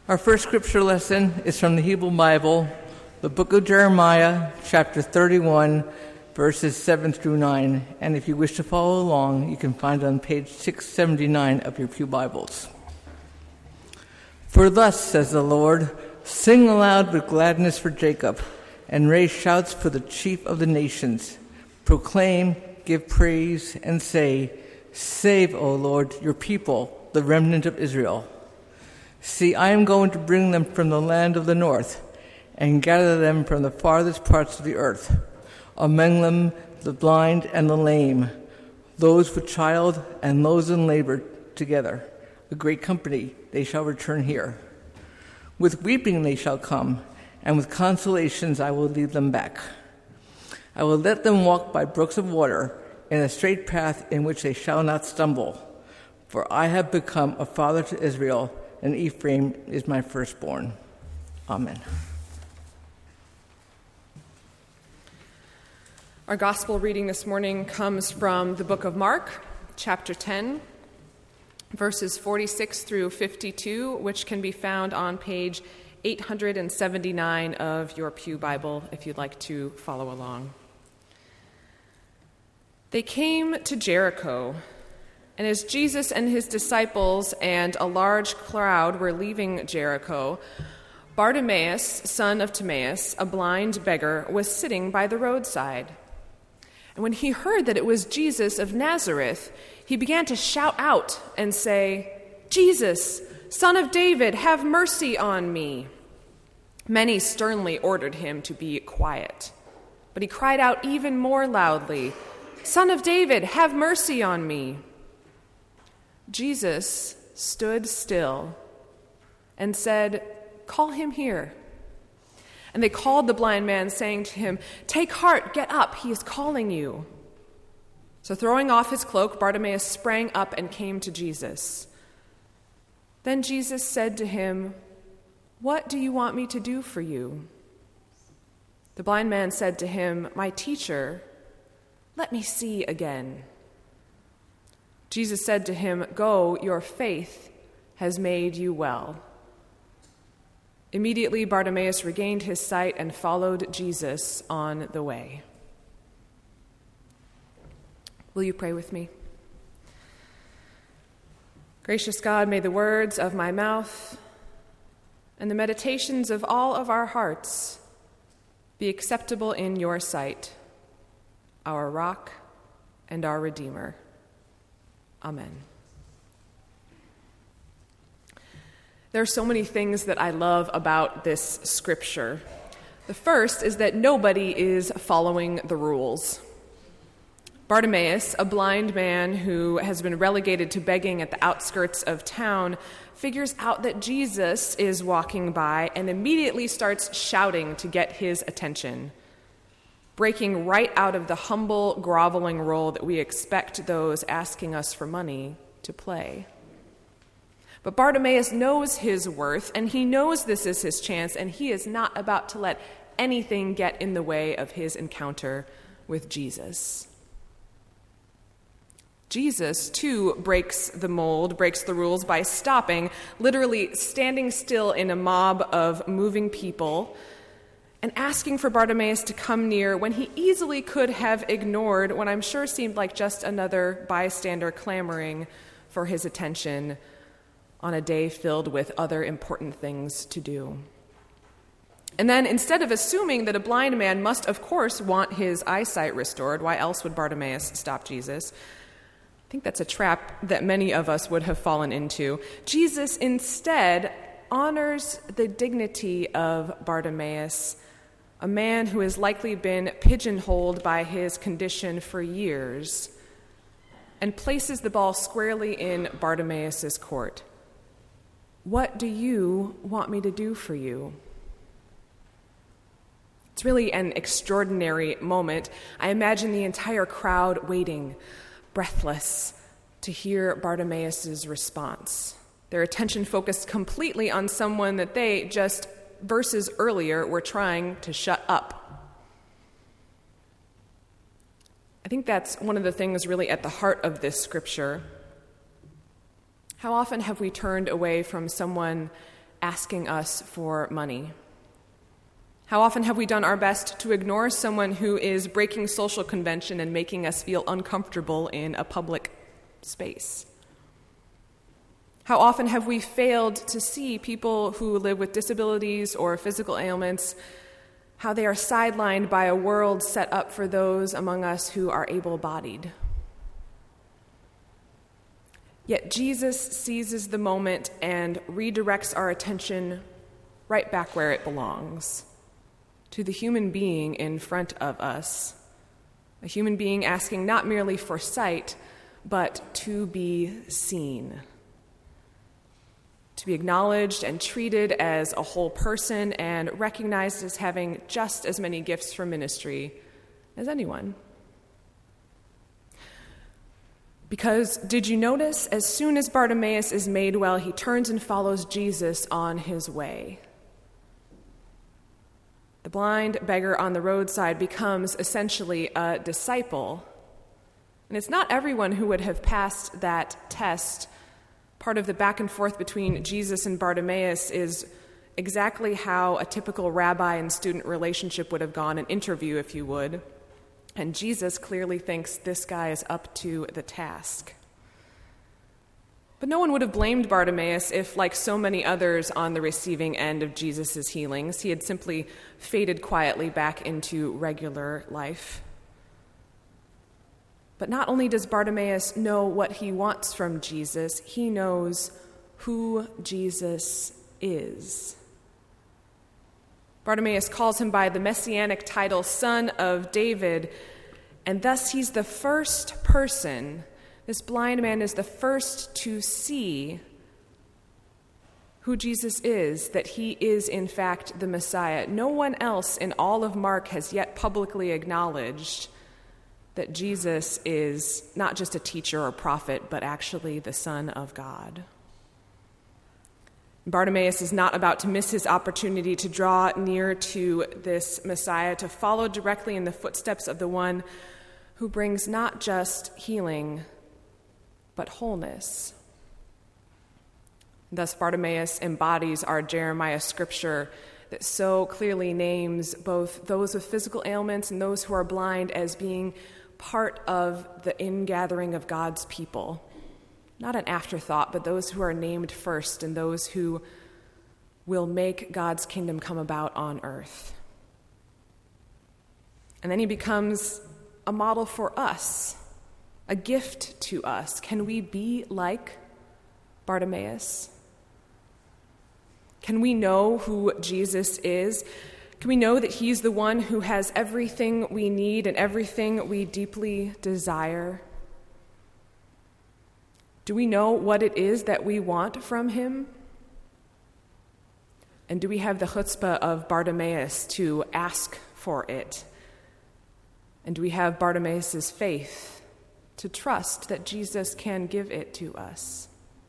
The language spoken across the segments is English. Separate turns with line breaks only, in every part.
Our first scripture lesson is from the Hebrew Bible, the book of Jeremiah, chapter 31, verses 7 through 9. And if you wish to follow along, you can find it on page 679 of your pew Bibles. For thus says the Lord, sing aloud with gladness for Jacob, and raise shouts for the chief of the nations. Proclaim, give praise, and say, save, O Lord, your people, the remnant of Israel. See, I am going to bring them from the land of the north, and gather them from the farthest parts of the earth. Among them the blind and the lame, those with child and those in labor together. A great company, they shall return here. With weeping they shall come, and with consolations I will lead them back. I will let them walk by brooks of water, in a straight path in which they shall not stumble. For I have become a father to Israel, and Ephraim is my firstborn. Amen.
Our gospel reading this morning comes from the book of Mark, chapter 10, verses 46 through 52, which can be found on page 879 of your pew Bible, if you'd like to follow along. They came to Jericho, and as Jesus and his disciples and a large crowd were leaving Jericho, Bartimaeus, son of Timaeus, a blind beggar, was sitting by the roadside. And when he heard that it was Jesus of Nazareth, he began to shout out and say, Jesus, Son of David, have mercy on me. Many sternly ordered him to be quiet, but he cried out even more loudly, Son of David, have mercy on me. Jesus stood still and said, call him here. And they called the blind man, saying to him, take heart, get up, he is calling you. So throwing off his cloak, Bartimaeus sprang up and came to Jesus. Then Jesus said to him, what do you want me to do for you? The blind man said to him, my teacher, let me see again. Jesus said to him, go, your faith has made you well. Immediately Bartimaeus regained his sight and followed Jesus on the way. Will you pray with me? Gracious God, may the words of my mouth and the meditations of all of our hearts be acceptable in your sight, our rock and our Redeemer. Amen. There are so many things that I love about this scripture. The first is that nobody is following the rules. Bartimaeus, a blind man who has been relegated to begging at the outskirts of town, figures out that Jesus is walking by and immediately starts shouting to get his attention, breaking right out of the humble, groveling role that we expect those asking us for money to play. But Bartimaeus knows his worth, and he knows this is his chance, and he is not about to let anything get in the way of his encounter with Jesus. Jesus, too, breaks the mold, breaks the rules by stopping, literally standing still in a mob of moving people, and asking for Bartimaeus to come near when he easily could have ignored what I'm sure seemed like just another bystander clamoring for his attention on a day filled with other important things to do. And then instead of assuming that a blind man must, of course, want his eyesight restored, why else would Bartimaeus stop Jesus? I think that's a trap that many of us would have fallen into. Jesus instead honors the dignity of Bartimaeus, a man who has likely been pigeonholed by his condition for years, and places the ball squarely in Bartimaeus' court. What do you want me to do for you? It's really an extraordinary moment. I imagine the entire crowd waiting, breathless, to hear Bartimaeus' response. Their attention focused completely on someone that they, just verses earlier, were trying to shut up. I think that's one of the things really at the heart of this scripture. How often have we turned away from someone asking us for money? How often have we done our best to ignore someone who is breaking social convention and making us feel uncomfortable in a public space? How often have we failed to see people who live with disabilities or physical ailments, how they are sidelined by a world set up for those among us who are able-bodied? Yet Jesus seizes the moment and redirects our attention right back where it belongs, to the human being in front of us, a human being asking not merely for sight, but to be seen, to be acknowledged and treated as a whole person and recognized as having just as many gifts for ministry as anyone. Because did you notice, as soon as Bartimaeus is made well, he turns and follows Jesus on his way. The blind beggar on the roadside becomes essentially a disciple. And it's not everyone who would have passed that test. Part of the back and forth between Jesus and Bartimaeus is exactly how a typical rabbi and student relationship would have gone, an interview, if you would. And Jesus clearly thinks this guy is up to the task. But no one would have blamed Bartimaeus if, like so many others on the receiving end of Jesus' healings, he had simply faded quietly back into regular life. But not only does Bartimaeus know what he wants from Jesus, he knows who Jesus is. Bartimaeus calls him by the messianic title, Son of David, and thus he's the first person. This blind man is the first to see who Jesus is, that he is in fact the Messiah. No one else in all of Mark has yet publicly acknowledged that Jesus is not just a teacher or prophet, but actually the Son of God. Bartimaeus is not about to miss his opportunity to draw near to this Messiah, to follow directly in the footsteps of the one who brings not just healing, but wholeness. Thus, Bartimaeus embodies our Jeremiah scripture that so clearly names both those with physical ailments and those who are blind as being part of the ingathering of God's people. Not an afterthought, but those who are named first and those who will make God's kingdom come about on earth. And then he becomes a model for us, a gift to us. Can we be like Bartimaeus? Can we know who Jesus is? Can we know that he's the one who has everything we need and everything we deeply desire? Do we know what it is that we want from him? And do we have the chutzpah of Bartimaeus to ask for it? And do we have Bartimaeus' faith to trust that Jesus can give it to us?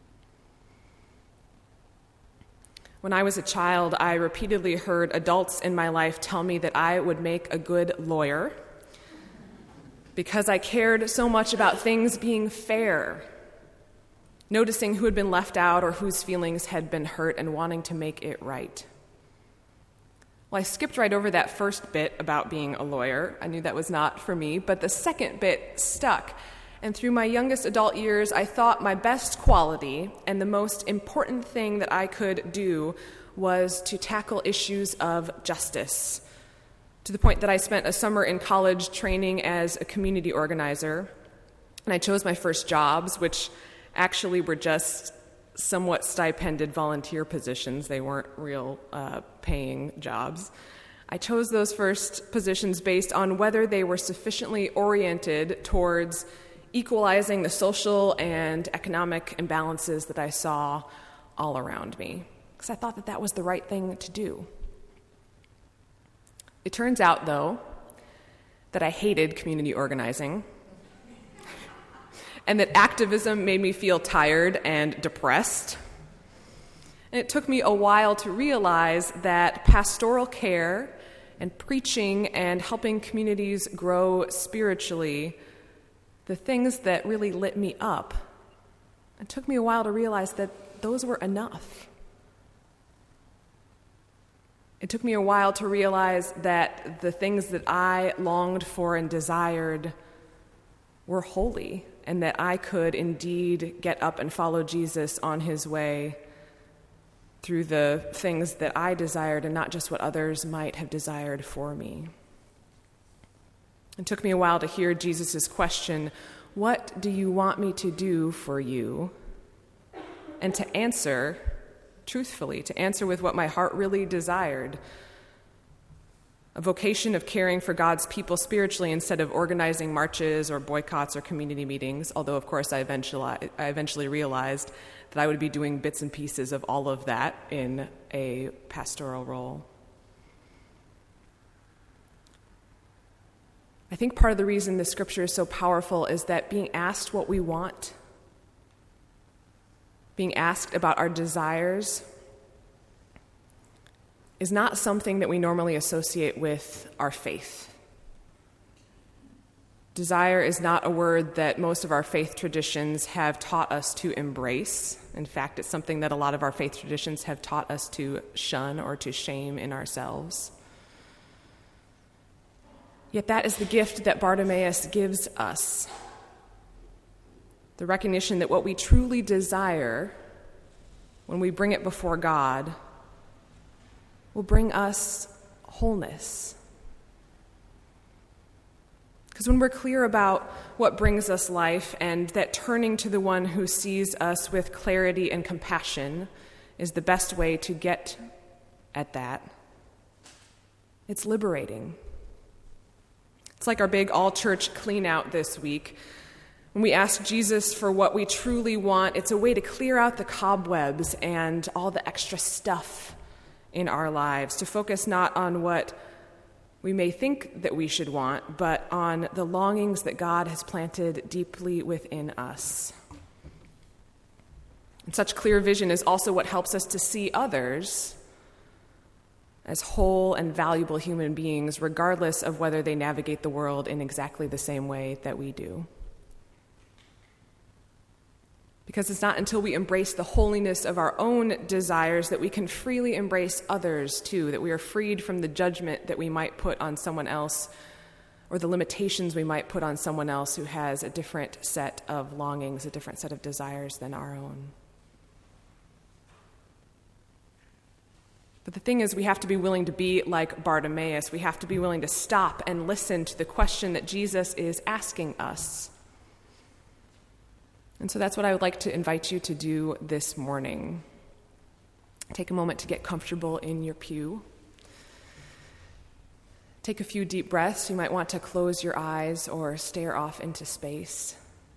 When I was a child, I repeatedly heard adults in my life tell me that I would make a good lawyer because I cared so much about things being fair, noticing who had been left out or whose feelings had been hurt and wanting to make it right. Well, I skipped right over that first bit about being a lawyer. I knew that was not for me, but the second bit stuck. And through my youngest adult years, I thought my best quality and the most important thing that I could do was to tackle issues of justice, to the point that I spent a summer in college training as a community organizer. And I chose my first jobs, which actually were just somewhat stipended volunteer positions. They weren't real paying jobs. I chose those first positions based on whether they were sufficiently oriented towards equalizing the social and economic imbalances that I saw all around me, because I thought that that was the right thing to do. It turns out, though, that I hated community organizing, and that activism made me feel tired and depressed. And it took me a while to realize that pastoral care and preaching and helping communities grow spiritually, the things that really lit me up, it took me a while to realize that those were enough. It took me a while to realize that the things that I longed for and desired were holy, and that I could indeed get up and follow Jesus on his way through the things that I desired and not just what others might have desired for me. It took me a while to hear Jesus' question, "What do you want me to do for you?" And to answer truthfully, to answer with what my heart really desired. A vocation of caring for God's people spiritually instead of organizing marches or boycotts or community meetings, although, of course, I eventually realized that I would be doing bits and pieces of all of that in a pastoral role. I think part of the reason the scripture is so powerful is that being asked what we want, being asked about our desires, is not something that we normally associate with our faith. Desire is not a word that most of our faith traditions have taught us to embrace. In fact, it's something that a lot of our faith traditions have taught us to shun or to shame in ourselves. Yet that is the gift that Bartimaeus gives us. The recognition that what we truly desire, when we bring it before God, will bring us wholeness. Because when we're clear about what brings us life and that turning to the one who sees us with clarity and compassion is the best way to get at that, it's liberating. It's like our big all-church clean-out this week. When we ask Jesus for what we truly want, it's a way to clear out the cobwebs and all the extra stuff in our lives, to focus not on what we may think that we should want, but on the longings that God has planted deeply within us. And such clear vision is also what helps us to see others as whole and valuable human beings, regardless of whether they navigate the world in exactly the same way that we do. Because it's not until we embrace the holiness of our own desires that we can freely embrace others too, that we are freed from the judgment that we might put on someone else or the limitations we might put on someone else who has a different set of longings, a different set of desires than our own. But the thing is, we have to be willing to be like Bartimaeus. We have to be willing to stop and listen to the question that Jesus is asking us. And so that's what I would like to invite you to do this morning. Take a moment to get comfortable in your pew. Take a few deep breaths. You might want to close your eyes or stare off into space.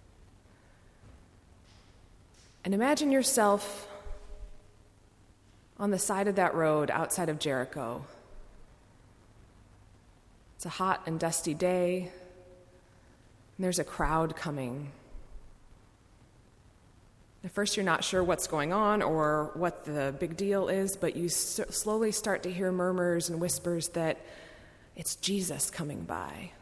And imagine yourself on the side of that road outside of Jericho. It's a hot and dusty day, and there's a crowd coming. At first, you're not sure what's going on or what the big deal is, but you slowly start to hear murmurs and whispers that it's Jesus coming by.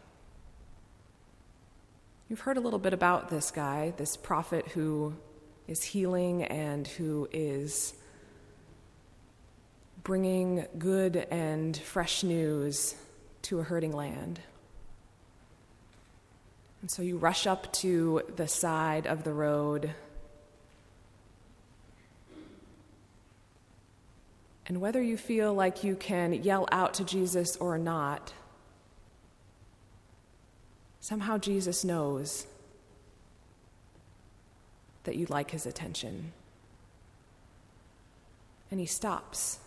You've heard a little bit about this guy, this prophet who is healing and who is bringing good and fresh news to a hurting land. And so you rush up to the side of the road. And whether you feel like you can yell out to Jesus or not, somehow Jesus knows that you like his attention. And he stops.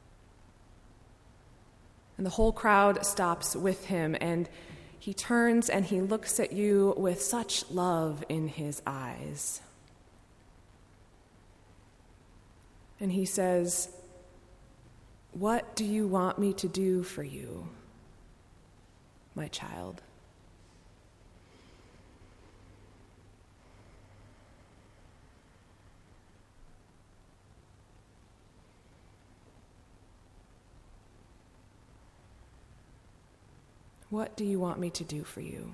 And the whole crowd stops with him, and he turns and he looks at you with such love in his eyes. And he says, "What do you want me to do for you, my child?" What do you want me to do for you?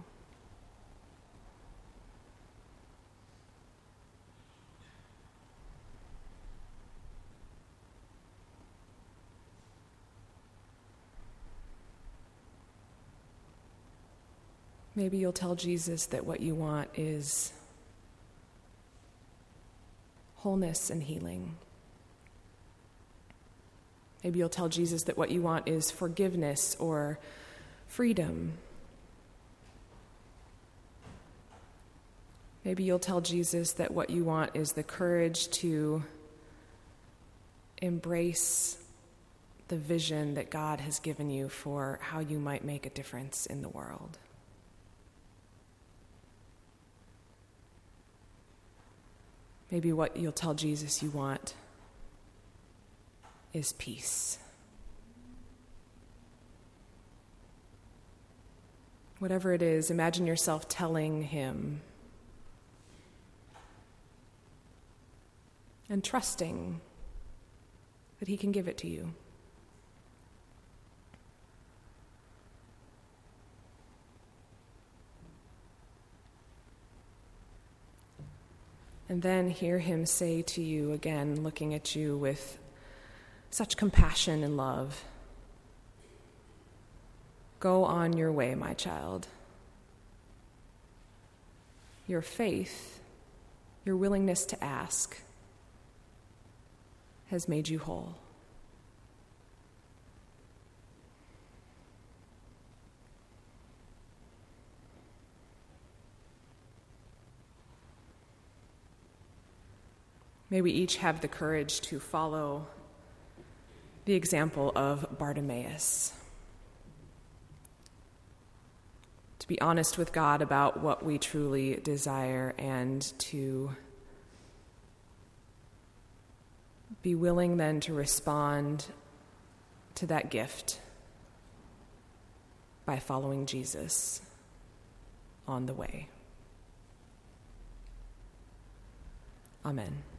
Maybe you'll tell Jesus that what you want is wholeness and healing. Maybe you'll tell Jesus that what you want is forgiveness or freedom. Maybe you'll tell Jesus that what you want is the courage to embrace the vision that God has given you for how you might make a difference in the world. Maybe what you'll tell Jesus you want is peace. Whatever it is, imagine yourself telling him and trusting that he can give it to you. And then hear him say to you again, looking at you with such compassion and love, "Go on your way, my child. Your faith, your willingness to ask, has made you whole." May we each have the courage to follow the example of Bartimaeus. To be honest with God about what we truly desire and to be willing then to respond to that gift by following Jesus on the way. Amen.